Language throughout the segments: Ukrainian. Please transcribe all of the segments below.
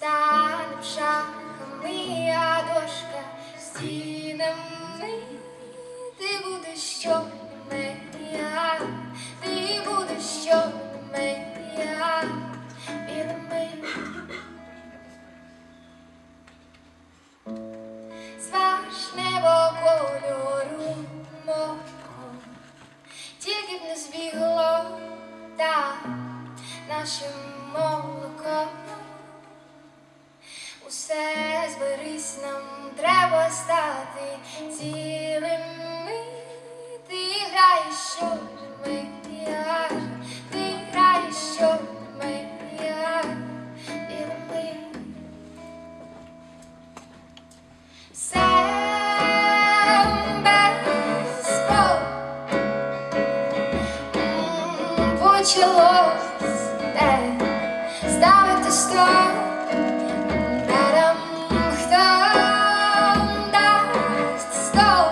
станем шахами, а дошка стінами. Ти будеш чорним, я, ти будеш чорним, я, білими. Зваж небо кольору мого, тільки б не збігло так нашим молоком. Усе зберись, нам треба стати цілими. Ти граєш чорними, я, ти граєш чорними, я, білими. Почалось де ставити стоп. Дарам хто дасть стоп.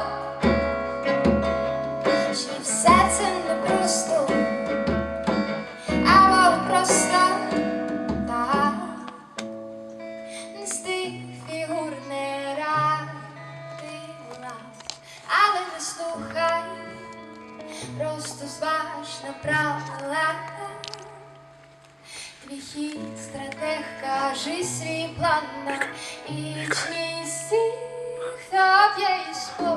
Чи все це не просто, або просто так. Нести фігур не ради лав, але не слухай. Просто зваж на правила. Твій хід, стратег, кажи свій план на вічність. Хто б'є із